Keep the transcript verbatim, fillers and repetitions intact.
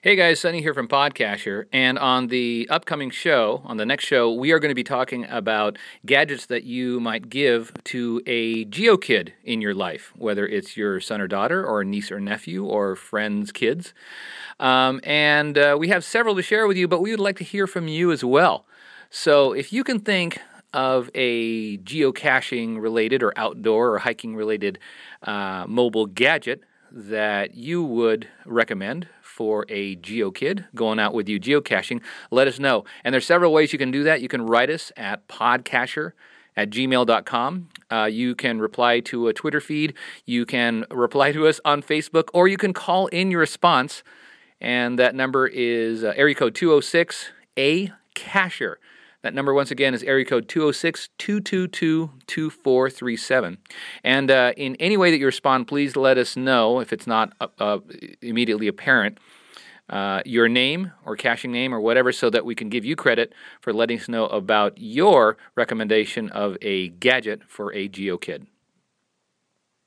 Hey guys, Sunny here from Podcasher, and on the upcoming show, on the next show, we are going to be talking about gadgets that you might give to a GeoKid in your life, whether it's your son or daughter, or niece or nephew, or friends' kids. Um, and uh, we have several to share with you, but we would like to hear from you as well. So if you can think of a geocaching related or outdoor or hiking related uh, mobile gadget that you would recommend for a GeoKid going out with you geocaching, let us know. And there's several ways you can do that. You can write us at podcasher at gmail dot com. Uh, you can reply to a Twitter feed. You can reply to us on Facebook, or you can call in your response. And that number is uh, area code two oh six A Cacher. That number, once again, is area code two oh six, two two two, two four three seven. And uh, in any way that you respond, please let us know, if it's not uh, uh, immediately apparent, uh, your name or caching name or whatever, so that we can give you credit for letting us know about your recommendation of a gadget for a GeoKid.